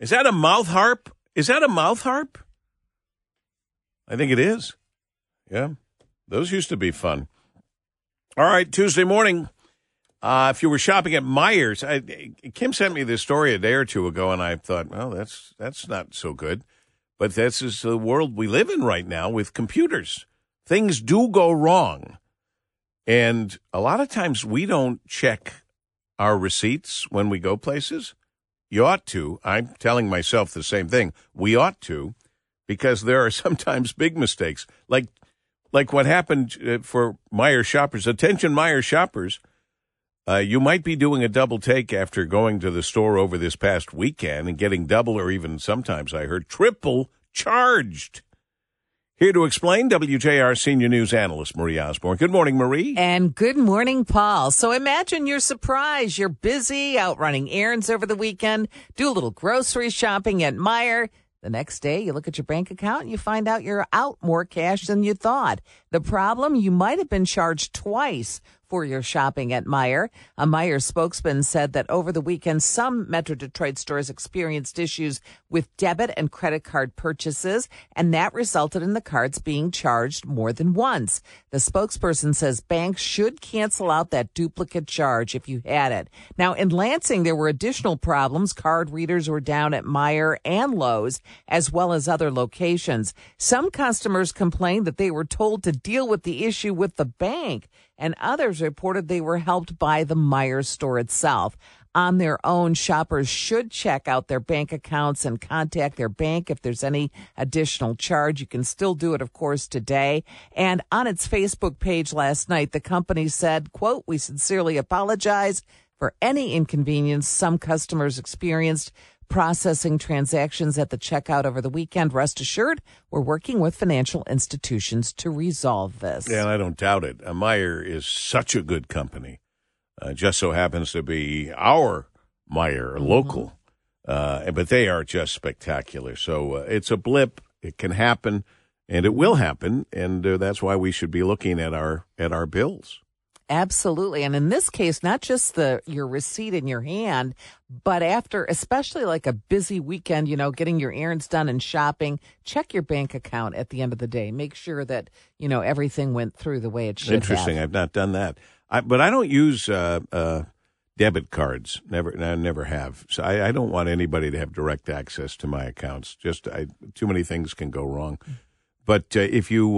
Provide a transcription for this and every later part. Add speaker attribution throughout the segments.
Speaker 1: Is that a mouth harp? Is that a mouth harp? I think it is. Yeah. Those used to be fun. All right, Tuesday morning. If you were shopping at Meijer's, Kim sent me this story a day or two ago, and I thought, well, that's not so good. But this is the world we live in right now with computers. Things do go wrong. And a lot of times we don't check our receipts when we go places. You ought to. I'm telling myself the same thing. We ought to, because there are sometimes big mistakes. Like what happened for Meijer shoppers. Attention, Meijer shoppers. You might be doing a double take after going to the store over this past weekend and getting double or even sometimes, I heard, triple charged. Here to explain, WJR Senior News Analyst Marie Osborne. Good morning, Marie.
Speaker 2: And good morning, Paul. So imagine you're surprised. You're busy out running errands over the weekend, do a little grocery shopping at Meijer. The next day, you look at your bank account and you find out you're out more cash than you thought. The problem, you might have been charged twice for your shopping at Meijer. A Meijer spokesman said that over the weekend, some Metro Detroit stores experienced issues with debit and credit card purchases, and that resulted in the cards being charged more than once. The spokesperson says banks should cancel out that duplicate charge if you had it. Now, in Lansing, there were additional problems. Card readers were down at Meijer and Lowe's, as well as other locations. Some customers complained that they were told to deal with the issue with the bank, and others reported they were helped by the Meijer store itself. On their own, shoppers should check out their bank accounts and contact their bank if there's any additional charge. You can still do it, of course, today. And on its Facebook page last night, the company said, quote, "We sincerely apologize for any inconvenience some customers experienced processing transactions at the checkout over the weekend. Rest assured, we're working with financial institutions to resolve this."
Speaker 1: Yeah, and I don't doubt it. Meijer is such a good company. Just so happens to be our Meijer, local. But they are just spectacular. So it's a blip. It can happen, and it will happen, and that's why we should be looking at our bills.
Speaker 2: Absolutely. And in this case, not just your receipt in your hand, but after, especially like a busy weekend, getting your errands done and shopping, check your bank account at the end of the day. Make sure that, everything went through the way it should.
Speaker 1: Interesting. I've not done that. But I don't use debit cards. I never have. So I don't want anybody to have direct access to my accounts. Too many things can go wrong. But if you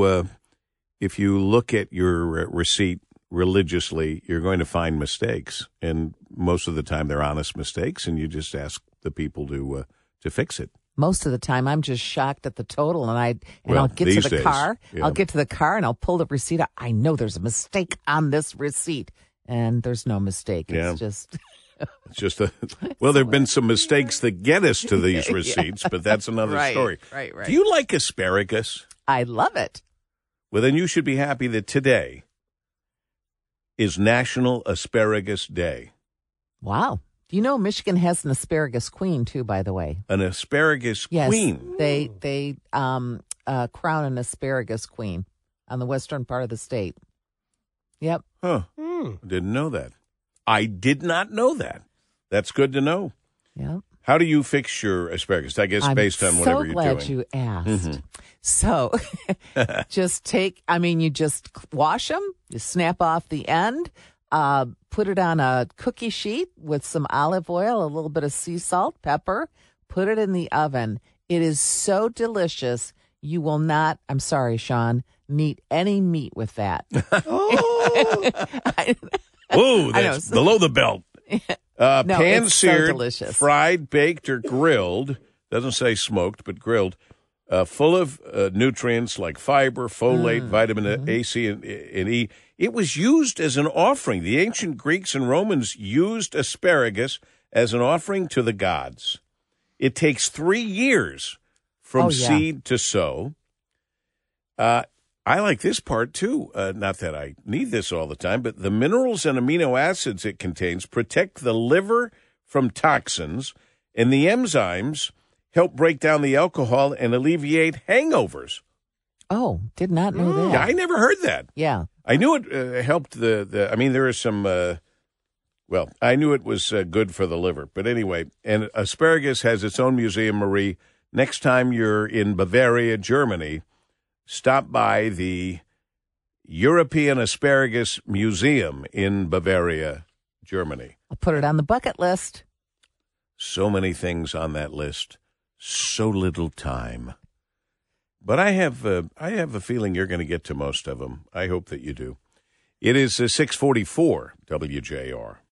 Speaker 1: look at your receipt religiously, you're going to find mistakes, and most of the time they're honest mistakes, and you just ask the people to fix it.
Speaker 2: Most of the time, I'm just shocked at the total, and I'll get to the car. Yeah. I'll get to the car and I'll pull the receipt out. I know there's a mistake on this receipt, and there's no mistake.
Speaker 1: Yeah.
Speaker 2: It's just.
Speaker 1: It's just there've been some mistakes that get us to these receipts, but that's another story.
Speaker 2: Right.
Speaker 1: Do you like asparagus?
Speaker 2: I love it.
Speaker 1: Well, then you should be happy that today is National Asparagus Day.
Speaker 2: Wow. Do you know Michigan has an asparagus queen, too, by the way?
Speaker 1: An asparagus queen?
Speaker 2: Yes, they crown an asparagus queen on the western part of the state. Yep.
Speaker 1: Huh. Didn't know that. I did not know that. That's good to know.
Speaker 2: Yep.
Speaker 1: How do you fix your asparagus? I guess based on whatever you're doing.
Speaker 2: I'm so glad you asked. So you just wash them, you snap off the end, put it on a cookie sheet with some olive oil, a little bit of sea salt, pepper, put it in the oven. It is so delicious. You will not, I'm sorry, Sean, need any meat with that.
Speaker 1: That's below the belt. Pan-seared,
Speaker 2: so
Speaker 1: fried, baked, or grilled. Doesn't say smoked, but grilled. Full of nutrients like fiber, folate, vitamin A, C, and E. It was used as an offering. The ancient Greeks and Romans used asparagus as an offering to the gods. It takes 3 years from seed to sow. I like this part, too. Not that I need this all the time, but the minerals and amino acids it contains protect the liver from toxins, and the enzymes help break down the alcohol and alleviate hangovers.
Speaker 2: Oh, did not know that.
Speaker 1: Yeah, I never heard that.
Speaker 2: Yeah.
Speaker 1: I knew it helped there are some Well, I knew it was good for the liver. But anyway, and asparagus has its own museum, Marie. Next time you're in Bavaria, Germany, stop by the European Asparagus Museum in Bavaria, Germany.
Speaker 2: I'll put it on the bucket list.
Speaker 1: So many things on that list. So little time. But I have a feeling you're going to get to most of them. I hope that you do. It is 6:44 WJR.